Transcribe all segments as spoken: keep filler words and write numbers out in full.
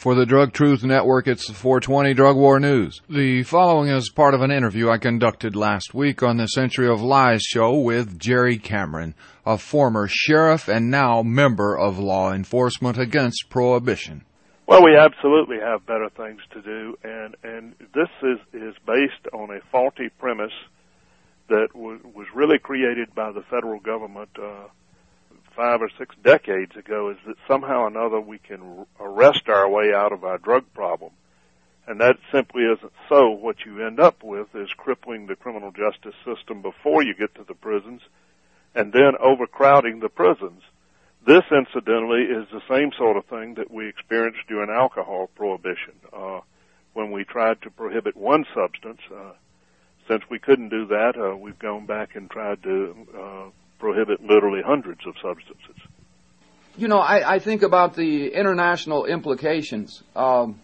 For the Drug Truth Network, it's the four twenty Drug War News. The following is part of an interview I conducted last week on the Century of Lies show with Jerry Cameron, a former sheriff and now member of law enforcement against prohibition. Well, we absolutely have better things to do, and, and this is, is based on a faulty premise that w- was really created by the federal government uh, five or six decades ago, is that somehow or another we can arrest our way out of our drug problem. And that simply isn't so. What you end up with is crippling the criminal justice system before you get to the prisons and then overcrowding the prisons. This, incidentally, is the same sort of thing that we experienced during alcohol prohibition. Uh, when we tried to prohibit one substance, uh, since we couldn't do that, uh, we've gone back and tried to uh, prohibit literally hundreds of substances. You know, I, I think about the international implications. Um,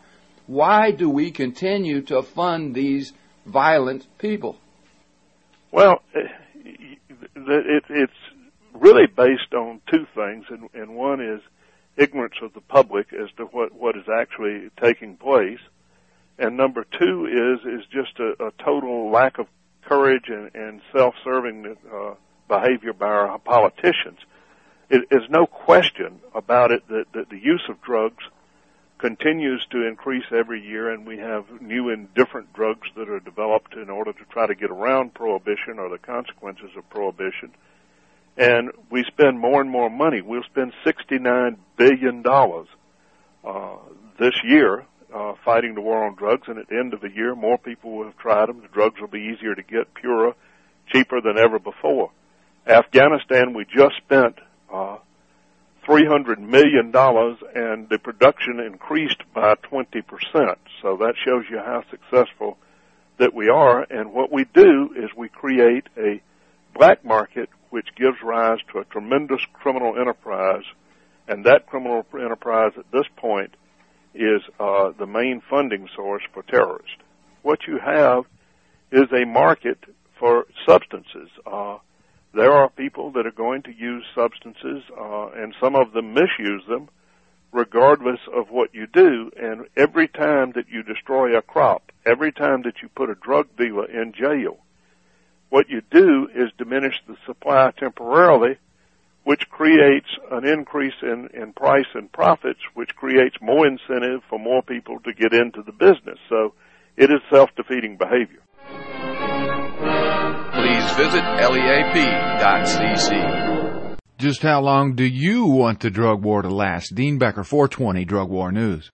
why do we continue to fund these violent people? Well, it, it, it's really based on two things, and, and one is ignorance of the public as to what, what is actually taking place, and number two is is just a, a total lack of courage and, and self-serving uh, behavior by our politicians. It is no question about it that, that the use of drugs continues to increase every year, and we have new and different drugs that are developed in order to try to get around prohibition or the consequences of prohibition. And we spend more and more money. We'll spend sixty-nine billion dollars uh, this year uh, fighting the war on drugs, and at the end of the year, more people will have tried them. The drugs will be easier to get, purer, cheaper than ever before. Afghanistan, we just spent uh, three hundred million dollars, and the production increased by twenty percent. So that shows you how successful that we are. And what we do is we create a black market which gives rise to a tremendous criminal enterprise, and that criminal enterprise at this point is uh, the main funding source for terrorists. What you have is a market for substances. Uh, There are people that are going to use substances, uh, and some of them misuse them, regardless of what you do. And every time that you destroy a crop, every time that you put a drug dealer in jail, what you do is diminish the supply temporarily, which creates an increase in, in price and profits, which creates more incentive for more people to get into the business. So it is self-defeating behavior. Please visit leap dot c c. Just how long do you want the drug war to last? Dean Becker, four twenty Drug War News.